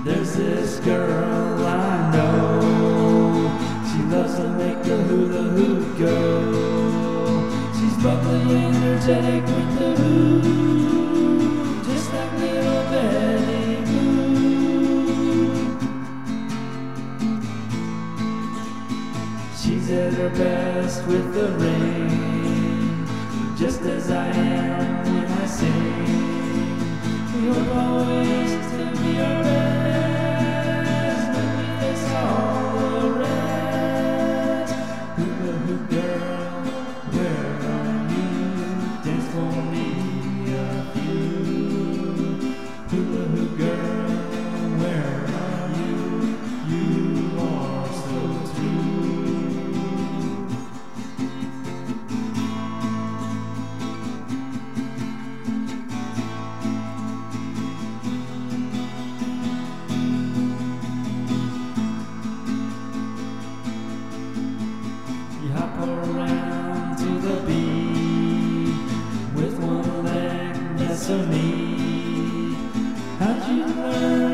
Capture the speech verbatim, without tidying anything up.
There's this girl I know, she loves to make the hula hoop go. She's bubbly and energetic with the hoop, just like little Betty Boop. She's at her best with the ring, just as I am when I sing. We hope always to be our best when we face all the rest. Hula hoop girl, where are you? Dance for me a few. Hula hoop girl, where are you? You are so true. You hop around to the beat with one leg, yes or me. How'd you learn